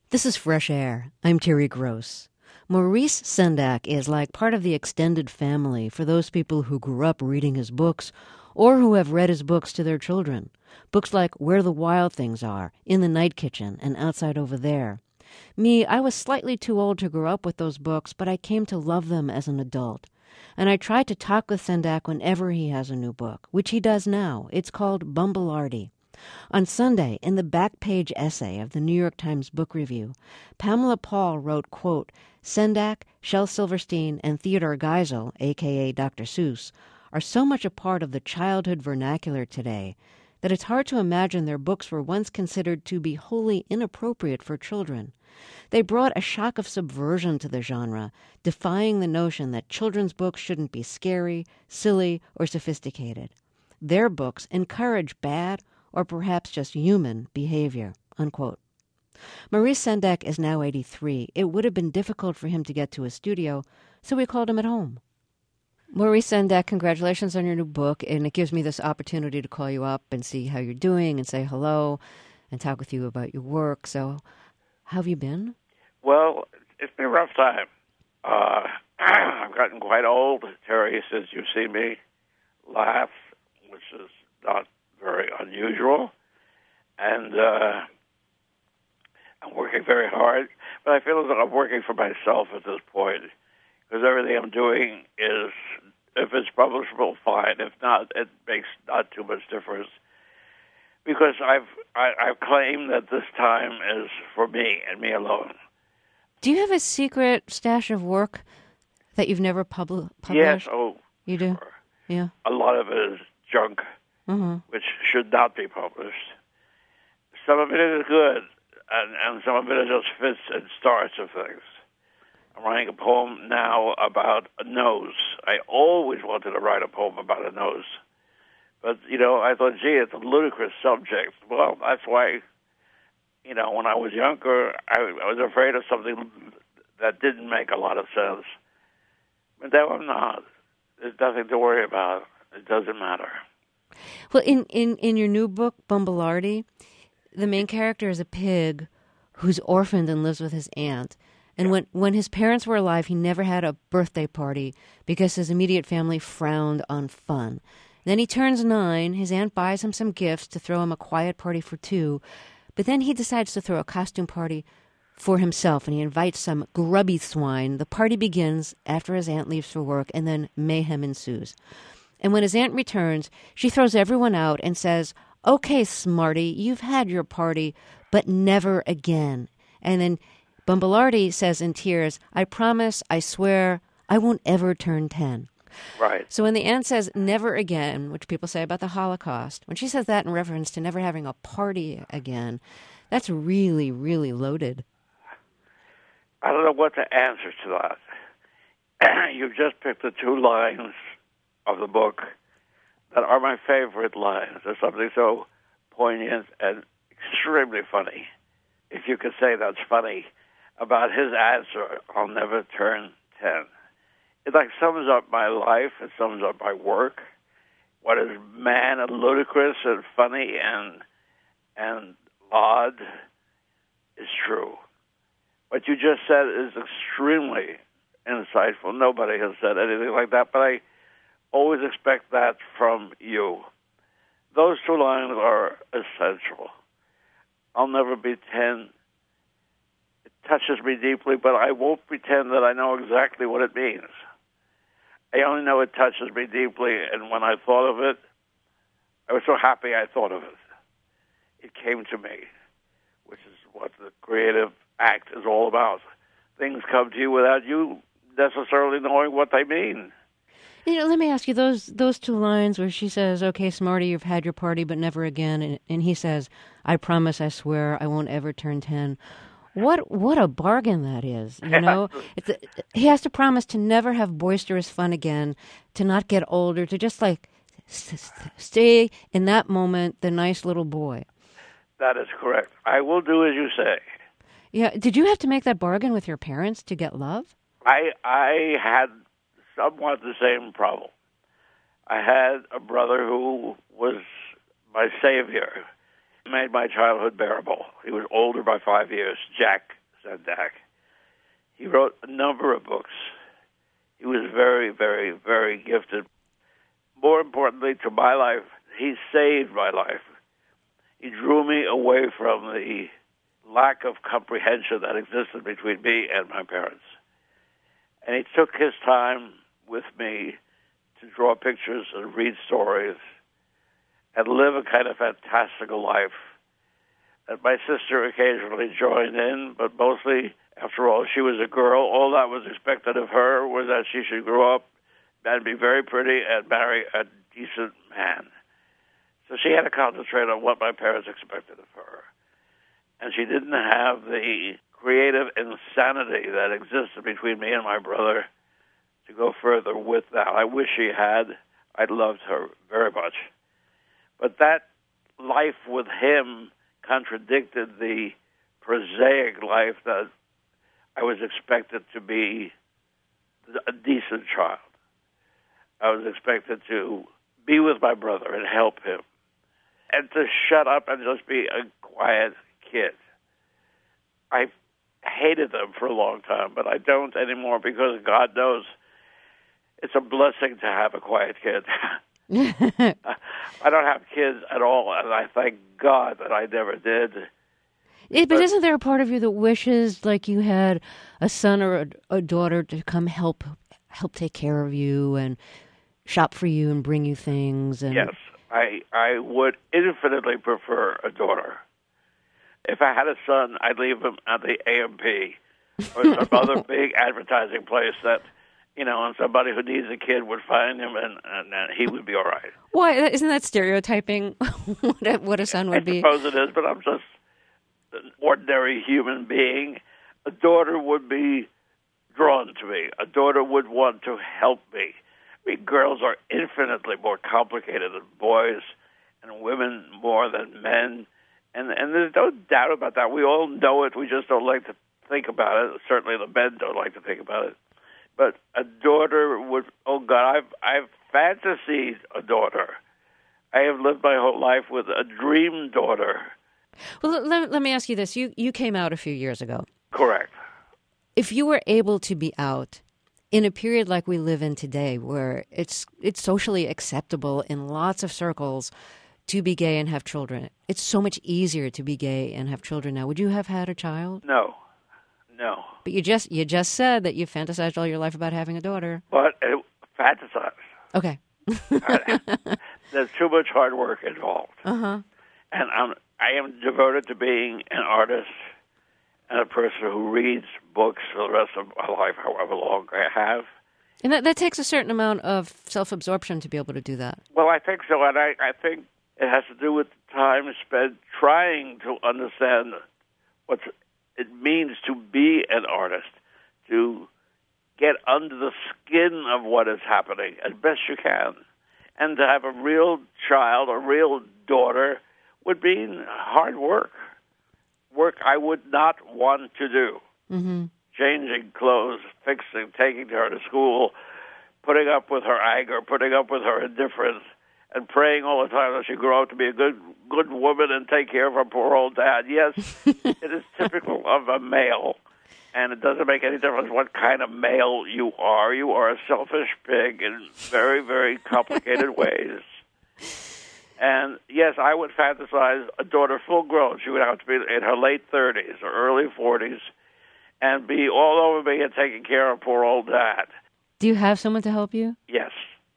This is Fresh Air. I'm Terry Gross. Maurice Sendak is like part of the extended family for those people who grew up reading his books or who have read his books to their children. Books like Where the Wild Things Are, In the Night Kitchen, and Outside Over There. Me, I was slightly too old to grow up with those books, but I came to love them as an adult. And I try to talk with Sendak whenever he has a new book, which he does now. It's called Bumblearty. On Sunday, in the back page essay of the New York Times Book Review, Pamela Paul wrote, quote, Sendak, Shel Silverstein, and Theodore Geisel, a.k.a. Dr. Seuss, are so much a part of the childhood vernacular today that it's hard to imagine their books were once considered to be wholly inappropriate for children. They brought a shock of subversion to the genre, defying the notion that children's books shouldn't be scary, silly, or sophisticated. Their books encourage bad or perhaps just human behavior, unquote. Maurice Sendak is now 83. It would have been difficult for him to get to a studio, so we called him at home. Maurice Sendak, congratulations on your new book, and it gives me this opportunity to call you up and see how you're doing and say hello and talk with you about your work. So, how have you been? Well, it's been a rough time. I've gotten quite old, Terry, since you've seen me laugh, which is not very unusual. And I'm working very hard, but I feel as though I'm working for myself at this point, because everything I'm doing is, if it's publishable, fine. If not, it makes not too much difference. Because I've claimed that this time is for me and me alone. Do you have a secret stash of work that you've never published? Yes, oh, you do? Sure. Yeah. A lot of it is junk, which should not be published. Some of it is good, and some of it just fits and starts of things. I'm writing a poem now about a nose. I always wanted to write a poem about a nose. But, I thought, gee, it's a ludicrous subject. Well, that's why, when I was younger, I was afraid of something that didn't make a lot of sense. But now I'm not. There's nothing to worry about. It doesn't matter. Well, in your new book, Bumblearty, the main character is a pig who's orphaned and lives with his aunt. And when his parents were alive, he never had a birthday party because his immediate family frowned on fun. Then he turns 9, his aunt buys him some gifts to throw him a quiet party for 2, but then he decides to throw a costume party for himself, and he invites some grubby swine. The party begins after his aunt leaves for work, and then mayhem ensues. And when his aunt returns, she throws everyone out and says, okay, smarty, you've had your party, but never again. And then Bumblearty says in tears, I promise, I swear, I won't ever turn 10. Right. So when the aunt says never again, which people say about the Holocaust, when she says that in reference to never having a party again, that's really, really loaded. I don't know what to answer to that. You've just picked the 2 lines of the book that are my favorite lines. There's something so poignant and extremely funny, if you could say that's funny, about his answer, I'll never turn 10. It sums up my life. It sums up my work. What is mad and ludicrous and funny and odd is true. What you just said is extremely insightful. Nobody has said anything like that, but I always expect that from you. Those 2 lines are essential. I'll never be 10. It touches me deeply, but I won't pretend that I know exactly what it means. I only know it touches me deeply, and when I thought of it, I was so happy I thought of it. It came to me, which is what the creative act is all about. Things come to you without you necessarily knowing what they mean. Let me ask you, those 2 lines where she says, okay, smarty, you've had your party, but never again, and he says, I promise, I swear, I won't ever turn 10. What a bargain that is, he has to promise to never have boisterous fun again, to not get older, to just stay in that moment the nice little boy. That is correct. I will do as you say. Yeah. Did you have to make that bargain with your parents to get love? I had somewhat the same problem. I had a brother who was my savior. He made my childhood bearable. He was older by 5 years, Jack. Sendak. He wrote a number of books. He was very, very, very gifted. More importantly to my life, he saved my life. He drew me away from the lack of comprehension that existed between me and my parents. And he took his time with me to draw pictures and read stories and live a kind of fantastical life. And my sister occasionally joined in, but mostly, after all, she was a girl. All that was expected of her was that she should grow up and be very pretty and marry a decent man. So she had to concentrate on what my parents expected of her. And she didn't have the creative insanity that existed between me and my brother to go further with that. I wish she had. I loved her very much. But that life with him contradicted the prosaic life that I was expected to be a decent child. I was expected to be with my brother and help him, and to shut up and just be a quiet kid. I hated them for a long time, but I don't anymore because God knows it's a blessing to have a quiet kid. I don't have kids at all, and I thank God that I never did. But isn't there a part of you that wishes like you had a son or a daughter to come help take care of you and shop for you and bring you things? And yes, I would infinitely prefer a daughter. If I had a son, I'd leave him at the AMP or some other big advertising place that, and somebody who needs a kid would find him, and he would be all right. Why? Isn't that stereotyping what a son would be? I suppose it is, but I'm just an ordinary human being. A daughter would be drawn to me. A daughter would want to help me. I mean, girls are infinitely more complicated than boys, and women more than men. And there's no doubt about that. We all know it. We just don't like to think about it. Certainly the men don't like to think about it. But a daughter would, oh God, I've fantasied a daughter. I have lived my whole life with a dream daughter. Well, let me ask you this. You came out a few years ago. Correct. If you were able to be out in a period like we live in today, where it's socially acceptable in lots of circles to be gay and have children, it's so much easier to be gay and have children now. Would you have had a child? No. But you just said that you fantasized all your life about having a daughter. But fantasized. Okay. There's too much hard work involved. Uh-huh. And I am devoted to being an artist and a person who reads books for the rest of my life, however long I have. And that takes a certain amount of self-absorption to be able to do that. Well, I think so, and I think it has to do with the time spent trying to understand what it means to be an artist, to get under the skin of what is happening as best you can, and to have a real child, a real daughter, would mean hard work. Work I would not want to do. Mm-hmm. Changing clothes, fixing, taking her to school, putting up with her anger, putting up with her indifference, and praying all the time that she grow up to be a good woman and take care of her poor old dad. Yes, it is typical of a male, and it doesn't make any difference what kind of male you are. You are a selfish pig in very, very complicated ways. And yes, I would fantasize a daughter full grown. She would have to be in her late 30s or early 40s and be all over me and taking care of poor old dad. Do you have someone to help you? Yes.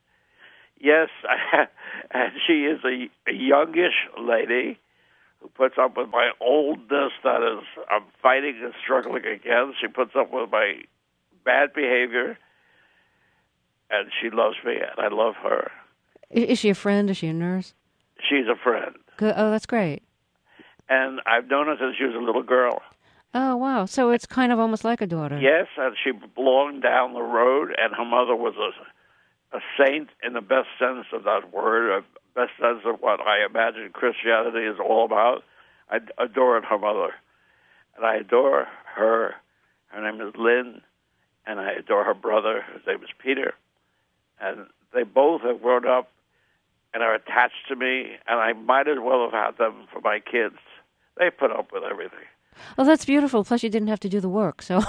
And she is a youngish lady who puts up with my oldness that is I'm fighting and struggling against. She puts up with my bad behavior, and she loves me, and I love her. Is she a friend? Is she a nurse? She's a friend. Good. Oh, that's great. And I've known her since she was a little girl. Oh, wow. So it's kind of almost like a daughter. Yes, and she belonged down the road, and her mother was a saint in the best sense of that word, the best sense of what I imagine Christianity is all about. I adored her mother, and I adore her. Her name is Lynn, and I adore her brother. His name is Peter. And they both have grown up and are attached to me, and I might as well have had them for my kids. They put up with everything. Well, that's beautiful. Plus, you didn't have to do the work. So,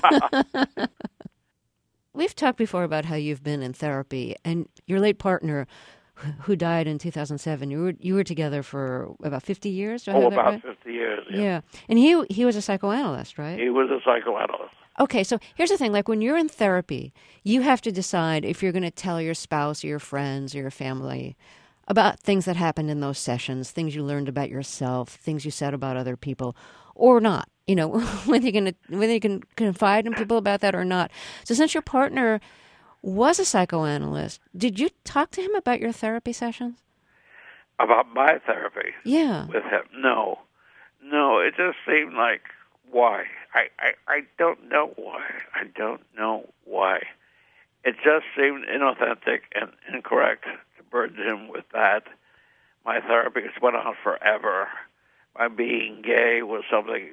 we've talked before about how you've been in therapy, and your late partner, who died in 2007, you were together for about 50 years. Do I have that about right? 50 years. Yeah, and he was a psychoanalyst, right? He was a psychoanalyst. Okay, so here's the thing. Like when you're in therapy, you have to decide if you're going to tell your spouse or your friends or your family about things that happened in those sessions, things you learned about yourself, things you said about other people, or not. You know, whether you can confide in people about that or not. So since your partner was a psychoanalyst, did you talk to him about your therapy sessions? About my therapy? Yeah. With him? No. No, it just seemed like, why? I don't know why. I don't know why. It just seemed inauthentic and incorrect to burden him with that. My therapy just went on forever. My being gay was something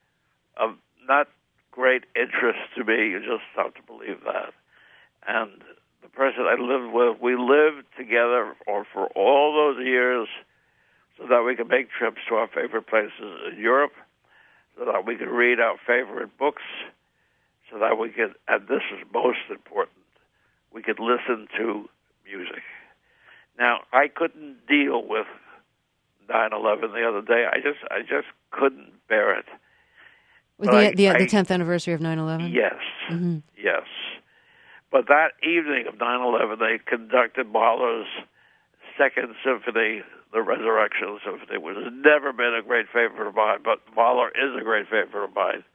of not great interest to me. You just have to believe that. And the person I lived with, we lived together for all those years so that we could make trips to our favorite places in Europe, so that we could read our favorite books, so that we could, and this is most important, we could listen to music. Now, I couldn't deal with 9/11 the other day. I just couldn't bear it. The 10th anniversary of 9/11? Yes, yes. But that evening of 9/11, they conducted Mahler's Second Symphony, the Resurrection Symphony, which has never been a great favorite of mine, but Mahler is a great favorite of mine.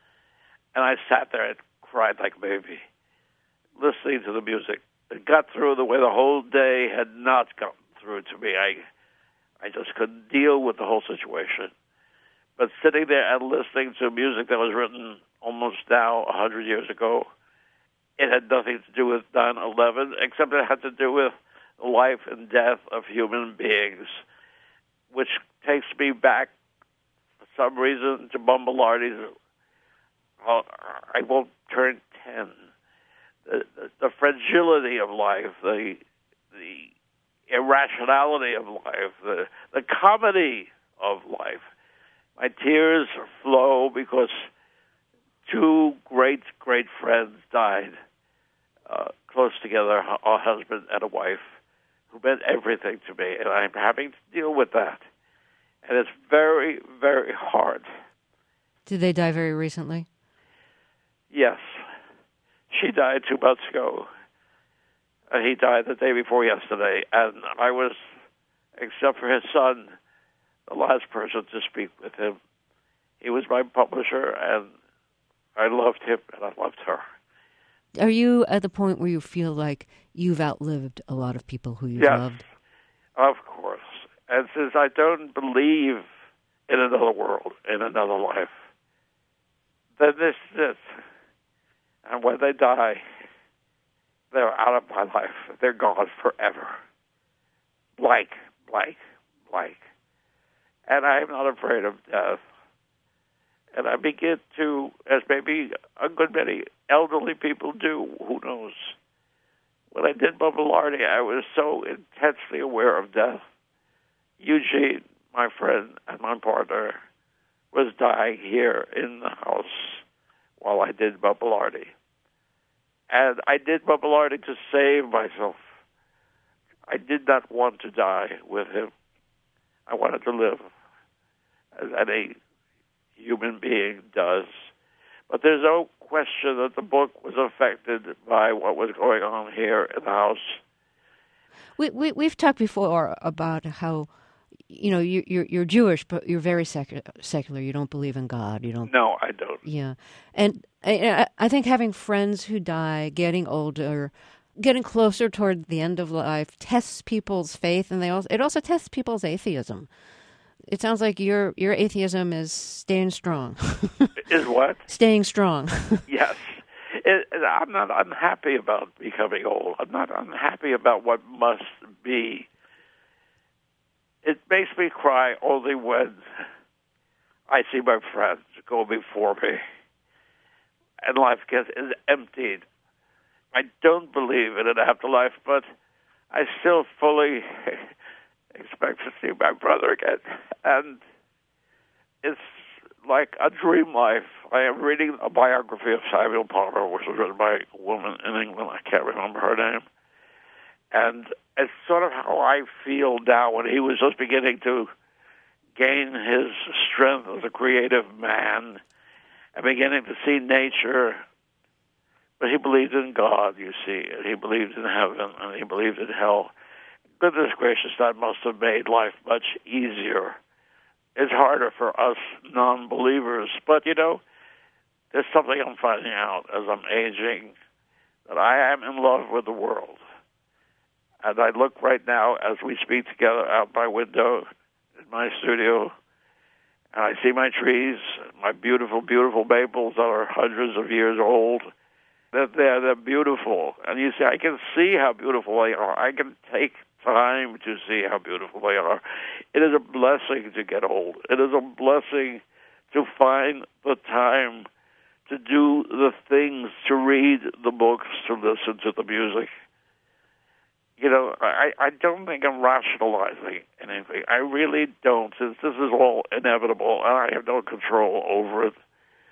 And I sat there and cried like a baby, listening to the music. It got through the way the whole day had not gotten through to me. I just couldn't deal with the whole situation. But sitting there and listening to music that was written almost now 100 years ago, it had nothing to do with 9/11, except it had to do with the life and death of human beings, which takes me back, for some reason, to Bombalardi's I won't turn 10. The fragility of life, the irrationality of life, the comedy of life. My tears flow because two great friends died close together, a husband and a wife, who meant everything to me, and I'm having to deal with that. And it's very, very hard. Did they die very recently? Yes. She died 2 months ago, and he died the day before yesterday, and I was, except for his son, the last person to speak with him. He was my publisher, and I loved him, and I loved her. Are you at the point where you feel like you've outlived a lot of people who you've loved? Yes, of course. And since I don't believe in another world, in another life, then this is it. And when they die, they're out of my life. They're gone forever. Blank. And I'm not afraid of death. And I begin to, as maybe a good many elderly people do, who knows. When I did Bombalardi, I was so intensely aware of death. Eugene, my friend and my partner, was dying here in the house while I did Bombalardi. And I did Bombalardi to save myself. I did not want to die with him. I wanted to live, as any human being does. But there's no question that the book was affected by what was going on here in the house. We've talked before about how, you know, you're Jewish, but you're very secular. You don't believe in God. You don't. No, I don't. Yeah, and I think having friends who die, getting older, getting closer toward the end of life, tests people's faith, and it also tests people's atheism. It sounds like your atheism is staying strong. Is what? Staying strong. Yes. I'm not unhappy about becoming old. I'm not unhappy about what must be. It makes me cry only when I see my friends go before me and life is emptied. I don't believe in an afterlife, but I still fully expect to see my brother again. And it's like a dream life. I am reading a biography of Samuel Palmer, which was written by a woman in England. I can't remember her name. And it's sort of how I feel now when he was just beginning to gain his strength as a creative man and beginning to see nature. But he believed in God, you see, and he believed in heaven, and he believed in hell. Goodness gracious, that must have made life much easier. It's harder for us non-believers, but, you know, there's something I'm finding out as I'm aging, that I am in love with the world. And I look right now, as we speak together, out my window in my studio, and I see my trees, my beautiful, beautiful maples that are hundreds of years old. They're beautiful. And you see, I can see how beautiful they are. I can take time to see how beautiful they are. It is a blessing to get old. It is a blessing to find the time to do the things, to read the books, to listen to the music. You know, I don't think I'm rationalizing anything. I really don't, since this is all inevitable and I have no control over it.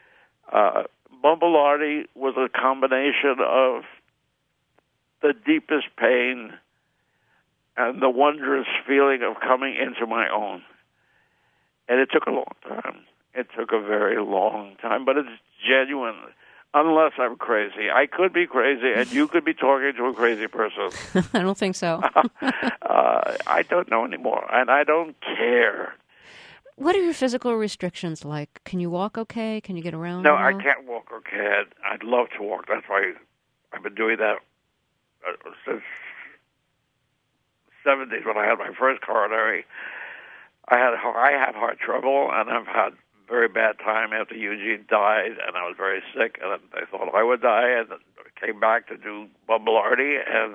Bumbelardi was a combination of the deepest pain and the wondrous feeling of coming into my own. And it took a long time. It took a very long time, but it's genuine. Unless I'm crazy. I could be crazy, and you could be talking to a crazy person. I don't think so. I don't know anymore, and I don't care. What are your physical restrictions like? Can you walk okay? Can you get around? No, I can't walk okay. I'd love to walk. That's why I've been doing that since the 70s when I had my first coronary. I had heart trouble, and I've had very bad time after Eugene died, and I was very sick, and I thought I would die, and came back to do Bumbelardi, and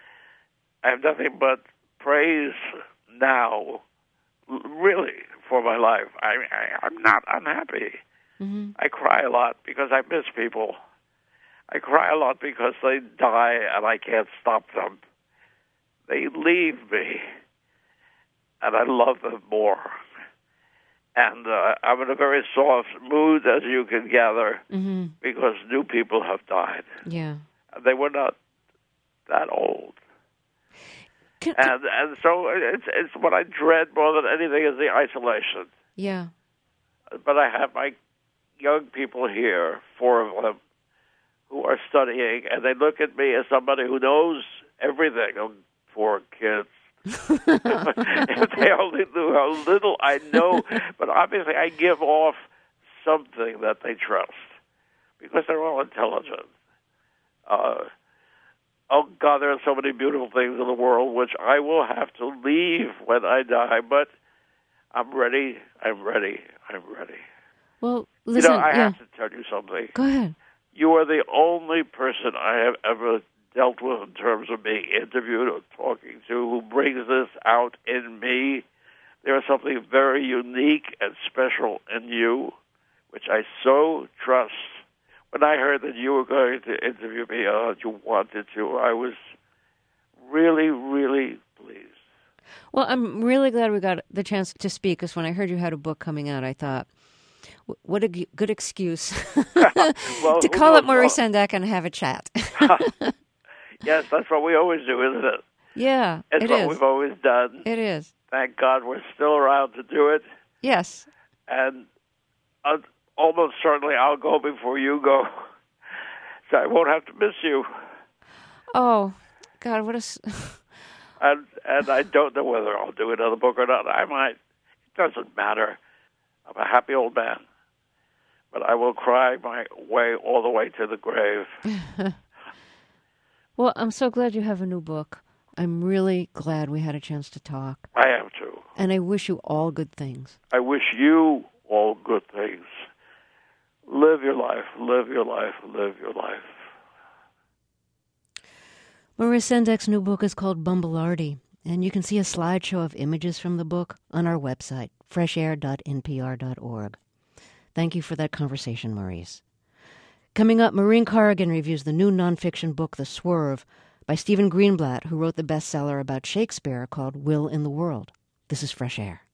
I have nothing but praise now, really, for my life. I'm not unhappy. Mm-hmm. I cry a lot because I miss people. I cry a lot because they die, and I can't stop them. They leave me, and I love them more. And I'm in a very soft mood, as you can gather, mm-hmm. because new people have died. Yeah. They were not that old. And so it's what I dread more than anything is the isolation. Yeah. But I have my young people here, 4 of them, who are studying, and they look at me as somebody who knows everything. 4 kids. If they only knew how little I know, but obviously I give off something that they trust because they're all intelligent. Oh God, there are so many beautiful things in the world which I will have to leave when I die, but I'm ready. I'm ready. I'm ready. Well, listen, I have to tell you something. Go ahead. You are the only person I have ever dealt with in terms of being interviewed or talking to who brings this out in me. There is something very unique and special in you, which I so trust. When I heard that you were going to interview me, you wanted to, I was really, really pleased. Well, I'm really glad we got the chance to speak, because when I heard you had a book coming out, I thought, what a good excuse to call up Maurice Sendak and have a chat. Yes, that's what we always do, isn't it? Yeah, it's what we've always done. It is. Thank God we're still around to do it. Yes. And almost certainly I'll go before you go, so I won't have to miss you. Oh, God, what a... and I don't know whether I'll do another book or not. I might. It doesn't matter. I'm a happy old man. But I will cry my way all the way to the grave. Well, I'm so glad you have a new book. I'm really glad we had a chance to talk. I am too. And I wish you all good things. I wish you all good things. Live your life, live your life, live your life. Maurice Sendak's new book is called Bumbelardi, and you can see a slideshow of images from the book on our website, freshair.npr.org. Thank you for that conversation, Maurice. Coming up, Maureen Corrigan reviews the new nonfiction book, The Swerve, by Stephen Greenblatt, who wrote the bestseller about Shakespeare called Will in the World. This is Fresh Air.